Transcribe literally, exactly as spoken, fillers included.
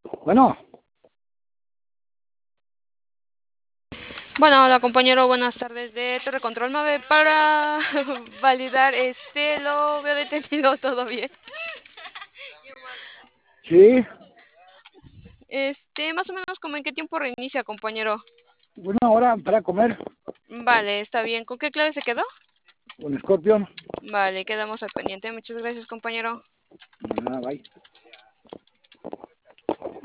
Bueno, Bueno, hola compañero, buenas tardes de Torre Control nueve para validar, este, lo veo detenido, todo bien. sí, Este, más o menos como en qué tiempo reinicia, compañero. una hora para comer Vale, está bien. ¿Con qué clave se quedó? con Scorpion. Vale, quedamos al pendiente. Muchas gracias, compañero. Ah, bye.